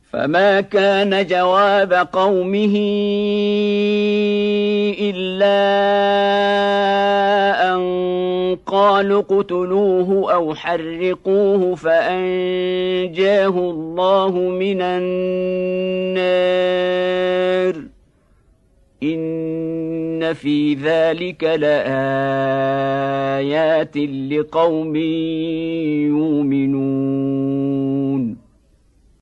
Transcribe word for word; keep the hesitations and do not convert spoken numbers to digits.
فما كان جواب قومه إلا أن قالوا اقتلوه أو حرقوه فأنجاه الله من النار إن في ذلك لآيات لقوم يؤمنون.